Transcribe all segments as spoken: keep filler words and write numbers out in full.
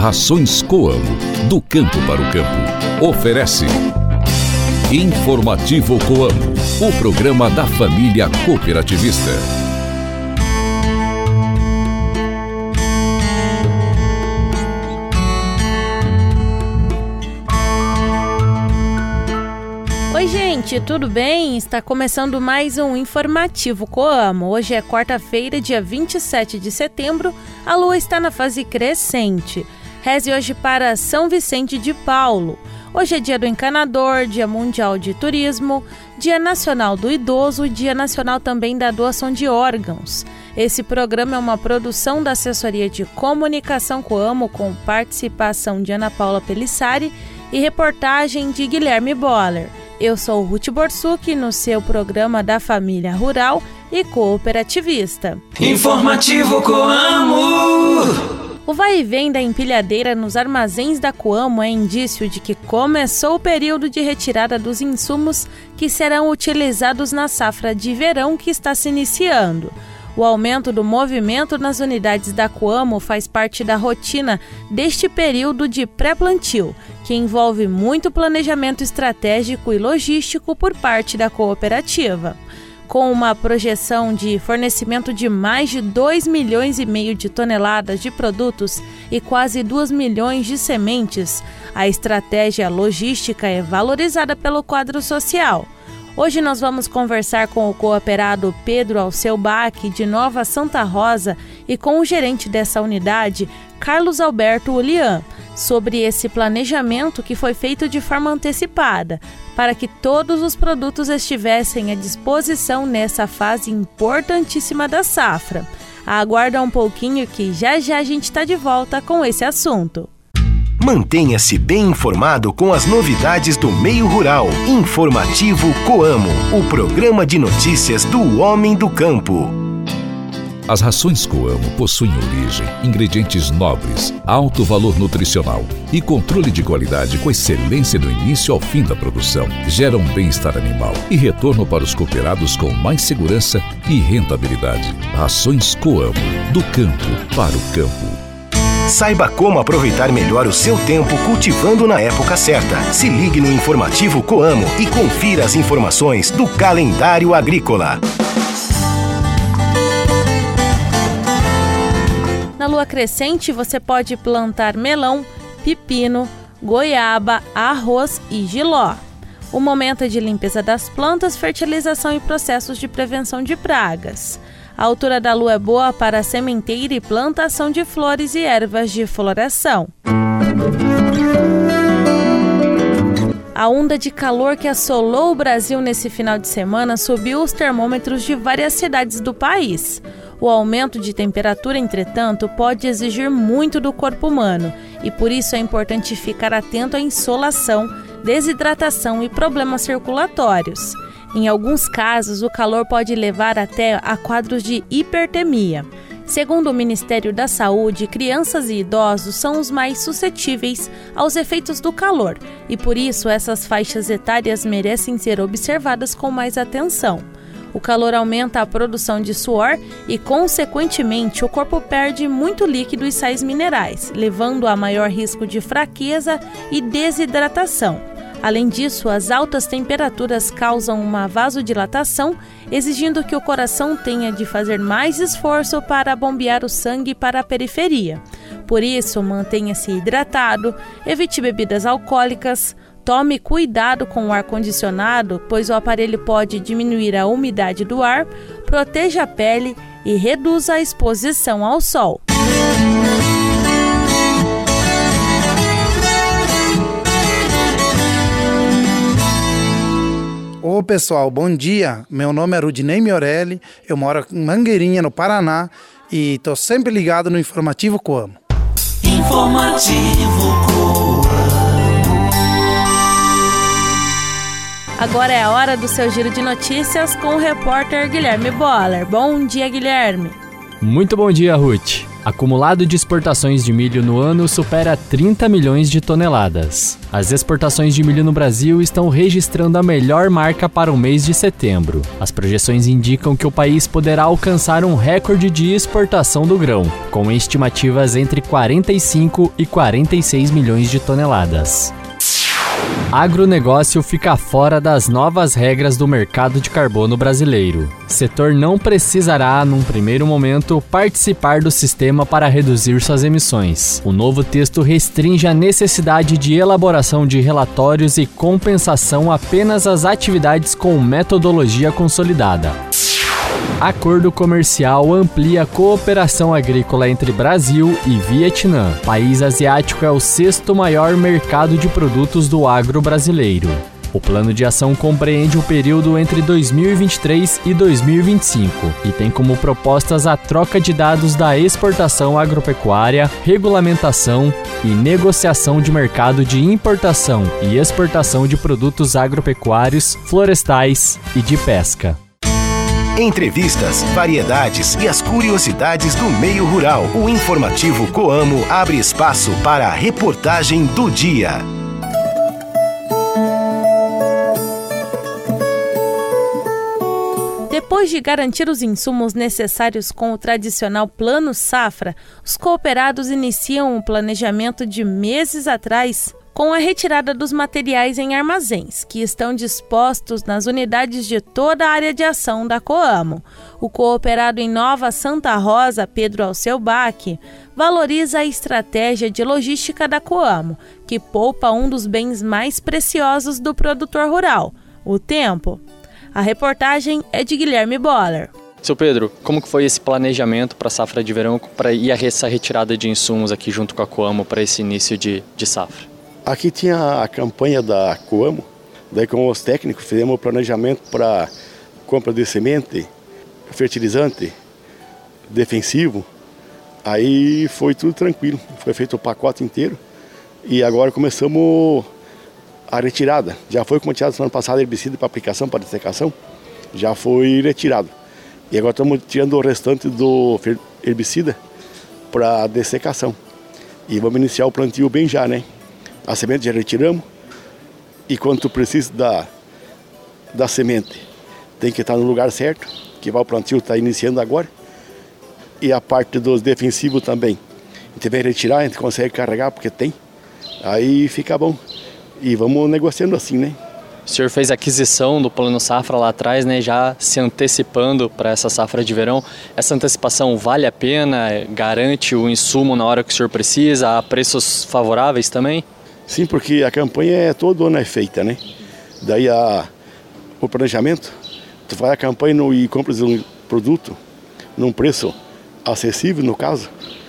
Rações Coamo, do campo para o campo. Oferece Informativo Coamo, o programa da família cooperativista. Oi gente, tudo bem? Está começando mais um Informativo Coamo. Hoje é quarta-feira, dia vinte e sete de setembro, a lua está na fase crescente. Reze hoje para São Vicente de Paulo. Hoje é dia do encanador, dia mundial de turismo, dia nacional do idoso e dia nacional também da doação de órgãos. Esse programa é uma produção da Assessoria de Comunicação Coamo com participação de Ana Paula Pelissari e reportagem de Guilherme Boller. Eu sou Ruth Borsuk, no seu programa da família rural e cooperativista. Informativo Coamo! O vai e vem da empilhadeira nos armazéns da Coamo é indício de que começou o período de retirada dos insumos que serão utilizados na safra de verão que está se iniciando. O aumento do movimento nas unidades da Coamo faz parte da rotina deste período de pré-plantio, que envolve muito planejamento estratégico e logístico por parte da cooperativa. Com uma projeção de fornecimento de mais de dois milhões e meio de toneladas de produtos e quase dois milhões de sementes, a estratégia logística é valorizada pelo quadro social. Hoje nós vamos conversar com o cooperado Pedro Alceu Bach, de Nova Santa Rosa, e com o gerente dessa unidade, Carlos Alberto Ulian, sobre esse planejamento que foi feito de forma antecipada, para que todos os produtos estivessem à disposição nessa fase importantíssima da safra. Aguarda um pouquinho que já já a gente está de volta com esse assunto. Mantenha-se bem informado com as novidades do meio rural. Informativo Coamo, o programa de notícias do homem do campo. As rações Coamo possuem origem, ingredientes nobres, alto valor nutricional e controle de qualidade com excelência do início ao fim da produção. Geram bem-estar animal e retorno para os cooperados com mais segurança e rentabilidade. Rações Coamo, do campo para o campo. Saiba como aproveitar melhor o seu tempo cultivando na época certa. Se ligue no Informativo Coamo e confira as informações do calendário agrícola. Na lua crescente, você pode plantar melão, pepino, goiaba, arroz e jiló. O momento é de limpeza das plantas, fertilização e processos de prevenção de pragas. A altura da lua é boa para a sementeira e plantação de flores e ervas de floração. A onda de calor que assolou o Brasil nesse final de semana subiu os termômetros de várias cidades do país. O aumento de temperatura, entretanto, pode exigir muito do corpo humano e por isso é importante ficar atento à insolação, desidratação e problemas circulatórios. Em alguns casos, o calor pode levar até a quadros de hipertermia. Segundo o Ministério da Saúde, crianças e idosos são os mais suscetíveis aos efeitos do calor e, por isso, essas faixas etárias merecem ser observadas com mais atenção. O calor aumenta a produção de suor e, consequentemente, o corpo perde muito líquido e sais minerais, levando a maior risco de fraqueza e desidratação. Além disso, as altas temperaturas causam uma vasodilatação, exigindo que o coração tenha de fazer mais esforço para bombear o sangue para a periferia. Por isso, mantenha-se hidratado, evite bebidas alcoólicas, tome cuidado com o ar-condicionado, pois o aparelho pode diminuir a umidade do ar, proteja a pele e reduza a exposição ao sol. Ô pessoal, bom dia, meu nome é Rudinei Miorelli, eu moro em Mangueirinha, no Paraná e estou sempre ligado no Informativo Coamo. Informativo Coamo. Agora é a hora do seu giro de notícias com o repórter Guilherme Boller. Bom dia, Guilherme. Muito bom dia, Ruth. Acumulado de exportações de milho no ano supera trinta milhões de toneladas. As exportações de milho no Brasil estão registrando a melhor marca para o mês de setembro. As projeções indicam que o país poderá alcançar um recorde de exportação do grão, com estimativas entre quarenta e cinco e quarenta e seis milhões de toneladas. Agronegócio fica fora das novas regras do mercado de carbono brasileiro. O setor não precisará, num primeiro momento, participar do sistema para reduzir suas emissões. O novo texto restringe a necessidade de elaboração de relatórios e compensação apenas às atividades com metodologia consolidada. Acordo comercial amplia a cooperação agrícola entre Brasil e Vietnã. O país asiático é o sexto maior mercado de produtos do agro brasileiro. O plano de ação compreende o período entre dois mil e vinte e três e dois mil e vinte e cinco e tem como propostas a troca de dados da exportação agropecuária, regulamentação e negociação de mercado de importação e exportação de produtos agropecuários, florestais e de pesca. Entrevistas, variedades e as curiosidades do meio rural. O informativo Coamo abre espaço para a reportagem do dia. Depois de garantir os insumos necessários com o tradicional Plano Safra, os cooperados iniciam um planejamento de meses atrás com a retirada dos materiais em armazéns, que estão dispostos nas unidades de toda a área de ação da Coamo. O cooperado em Nova Santa Rosa, Pedro Alceu Bach, valoriza a estratégia de logística da Coamo, que poupa um dos bens mais preciosos do produtor rural, o tempo. A reportagem é de Guilherme Boller. Seu Pedro, como que foi esse planejamento para a safra de verão pra, e essa retirada de insumos aqui junto com a Coamo para esse início de, de safra? Aqui tinha a campanha da Coamo, daí com os técnicos fizemos o planejamento para compra de semente, fertilizante, defensivo. Aí foi tudo tranquilo, foi feito o pacote inteiro e agora começamos a retirada. Já foi como tirado no ano passado herbicida para aplicação, para dessecação, já foi retirado. E agora estamos tirando o restante do herbicida para dessecação. E vamos iniciar o plantio bem já, né? A semente já retiramos e quando tu precisa da, da semente, tem que estar no lugar certo, que vai o plantio está iniciando agora. E a parte dos defensivos também. A gente vem retirar, a gente consegue carregar porque tem, aí fica bom. E vamos negociando assim, né? O senhor fez a aquisição do Plano Safra lá atrás, né, já se antecipando para essa safra de verão. Essa antecipação vale a pena? Garante o insumo na hora que o senhor precisa? Há preços favoráveis também? Sim, porque a campanha é todo ano é feita, né? Daí a, o planejamento, tu faz a campanha no, e compras um produto num preço acessível, no caso,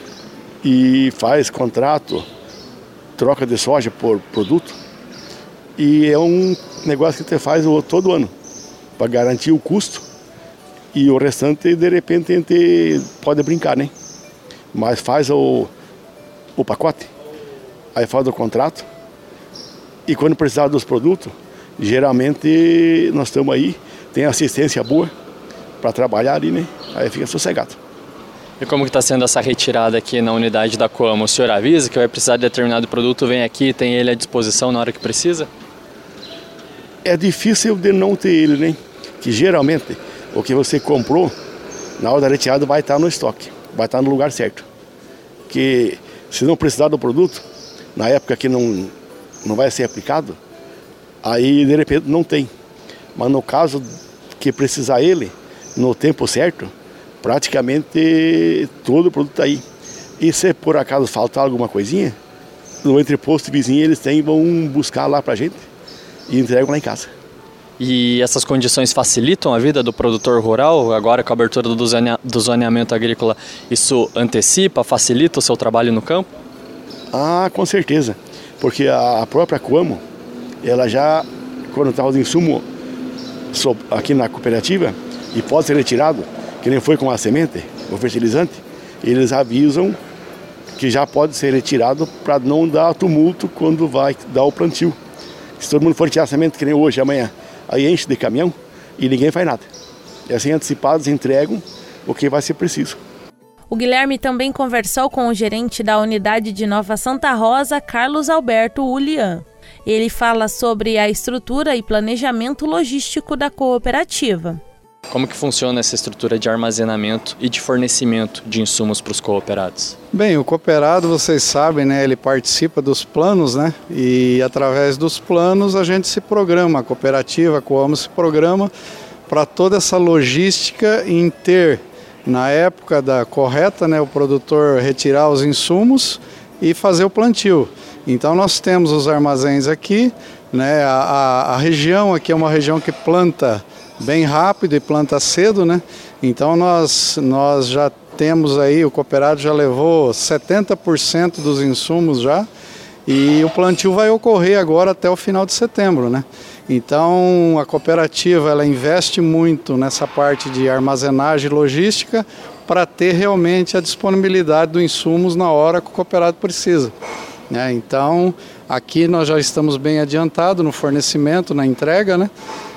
e faz contrato, troca de soja por produto, e é um negócio que você faz todo ano, para garantir o custo, e o restante, de repente, a gente pode brincar, né? Mas faz o, o pacote, aí faz o contrato, e quando precisar dos produtos, geralmente nós estamos aí, tem assistência boa para trabalhar ali, né? Aí fica sossegado. E como que está sendo essa retirada aqui na unidade da Coamo? O senhor avisa que vai precisar de determinado produto, vem aqui e tem ele à disposição na hora que precisa? É difícil de não ter ele, né? Que geralmente o que você comprou, na hora da retirada vai estar no estoque, vai estar no lugar certo. Que se não precisar do produto, na época que não, não vai ser aplicado, aí de repente não tem. Mas no caso que precisar ele, no tempo certo, praticamente todo o produto está aí. E se por acaso faltar alguma coisinha, no entreposto vizinho eles têm, vão buscar lá pra gente e entregam lá em casa. E essas condições facilitam a vida do produtor rural? Agora com a abertura do, zonea, do zoneamento agrícola, isso antecipa, facilita o seu trabalho no campo? Ah, com certeza. Porque a própria Coamo, ela já, quando está os insumos aqui na cooperativa e pode ser retirado, que nem foi com a semente, o fertilizante, eles avisam que já pode ser retirado para não dar tumulto quando vai dar o plantio. Se todo mundo for tirar a semente, que nem hoje, amanhã, aí enche de caminhão e ninguém faz nada. E assim antecipados entregam o que vai ser preciso. O Guilherme também conversou com o gerente da unidade de Nova Santa Rosa, Carlos Alberto Ulian. Ele fala sobre a estrutura e planejamento logístico da cooperativa. Como que funciona essa estrutura de armazenamento e de fornecimento de insumos para os cooperados? Bem, o cooperado, vocês sabem, né, ele participa dos planos, né, e através dos planos a gente se programa, a cooperativa, a Coamo se programa para toda essa logística em ter, na época da correta, né, o produtor retirar os insumos e fazer o plantio. Então nós temos os armazéns aqui, né, a, a, a região aqui é uma região que planta bem rápido e planta cedo, né? Então nós, nós já temos aí, o cooperado já levou setenta por cento dos insumos já e o plantio vai ocorrer agora até o final de setembro, né? Então a cooperativa ela investe muito nessa parte de armazenagem e logística para ter realmente a disponibilidade dos insumos na hora que o cooperado precisa, né? Então aqui nós já estamos bem adiantados no fornecimento, na entrega, né?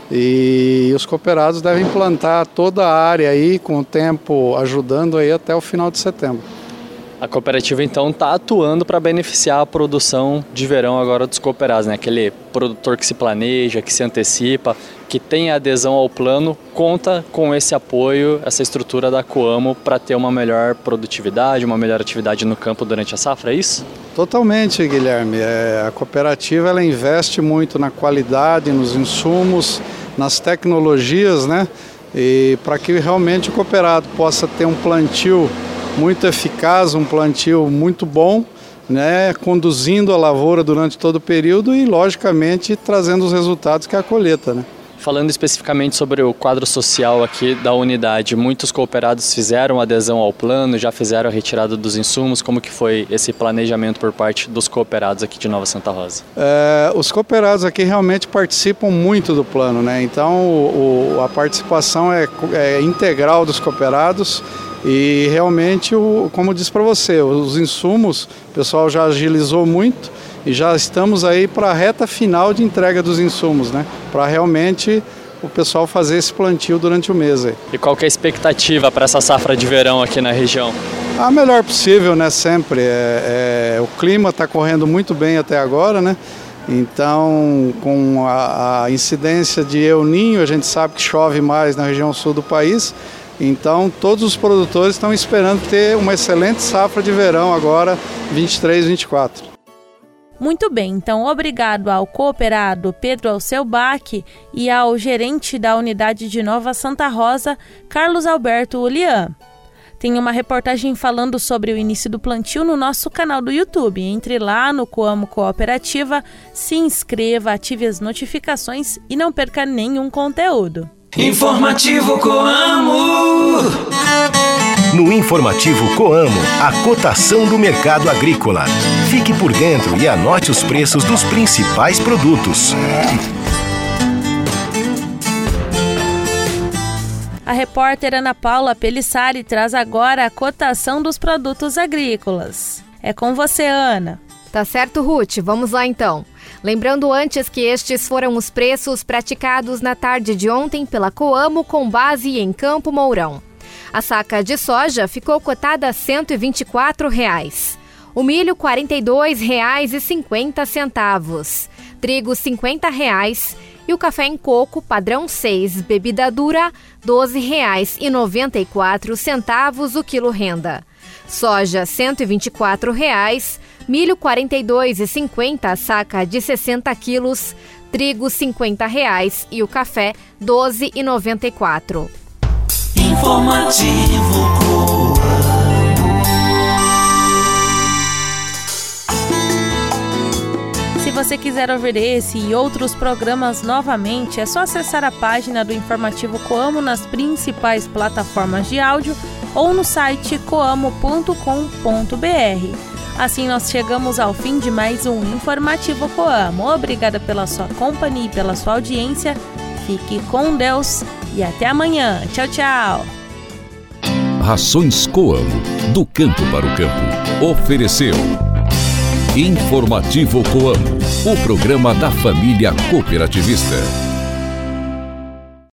E os cooperados devem plantar toda a área aí com o tempo ajudando aí até o final de setembro. A cooperativa então está atuando para beneficiar a produção de verão agora dos cooperados, né? Aquele produtor que se planeja, que se antecipa, que tem adesão ao plano, conta com esse apoio, essa estrutura da Coamo para ter uma melhor produtividade, uma melhor atividade no campo durante a safra, é isso? Totalmente, Guilherme. É, a cooperativa ela investe muito na qualidade, nos insumos, nas tecnologias, né? E para que realmente o cooperado possa ter um plantio muito eficaz, um plantio muito bom, né, conduzindo a lavoura durante todo o período e, logicamente, trazendo os resultados que é a colheita, né? Falando especificamente sobre o quadro social aqui da unidade, muitos cooperados fizeram adesão ao plano, já fizeram a retirada dos insumos. Como que foi esse planejamento por parte dos cooperados aqui de Nova Santa Rosa? É, os cooperados aqui realmente participam muito do plano, né? Então o, o, a participação é, é integral dos cooperados. E realmente, o, como eu disse para você, os insumos, o pessoal já agilizou muito e já estamos aí para a reta final de entrega dos insumos, né? Para realmente o pessoal fazer esse plantio durante o mês aí. E qual que é a expectativa para essa safra de verão aqui na região? A melhor possível, né? Sempre. É, é, o clima está correndo muito bem até agora, né? Então, com a, a incidência de El Niño, a gente sabe que chove mais na região sul do país. Então, todos os produtores estão esperando ter uma excelente safra de verão agora, vinte e três, vinte e quatro. Muito bem, então obrigado ao cooperado Pedro Alceu Bach e ao gerente da unidade de Nova Santa Rosa, Carlos Alberto Ulian. Tem uma reportagem falando sobre o início do plantio no nosso canal do YouTube. Entre lá no Coamo Cooperativa, se inscreva, ative as notificações e não perca nenhum conteúdo. Informativo Coamo. No Informativo Coamo, a cotação do mercado agrícola. Fique por dentro e anote os preços dos principais produtos. A repórter Ana Paula Pelissari traz agora a cotação dos produtos agrícolas. É com você, Ana. Tá certo, Ruth. Vamos lá então. Lembrando antes que estes foram os preços praticados na tarde de ontem pela Coamo com base em Campo Mourão. A saca de soja ficou cotada a cento e vinte e quatro reais. O milho, quarenta e dois reais e cinquenta centavos. Trigo, cinquenta reais. E o café em coco, padrão seis, bebida dura, doze reais e noventa e quatro centavos o quilo renda. Soja, cento e vinte e quatro reais. Milho, quarenta e dois reais e cinquenta centavos, saca de sessenta quilos. Trigo, cinquenta reais. E o café, doze reais e noventa e quatro centavos. Informativo Coamo. Se você quiser ouvir esse e outros programas novamente, é só acessar a página do Informativo Coamo nas principais plataformas de áudio ou no site coamo ponto com ponto b r. Assim nós chegamos ao fim de mais um Informativo Coamo. Obrigada pela sua companhia e pela sua audiência. Fique com Deus e até amanhã. Tchau, tchau. Rações Coamo, do campo para o campo. Ofereceu Informativo Coamo, o programa da família cooperativista.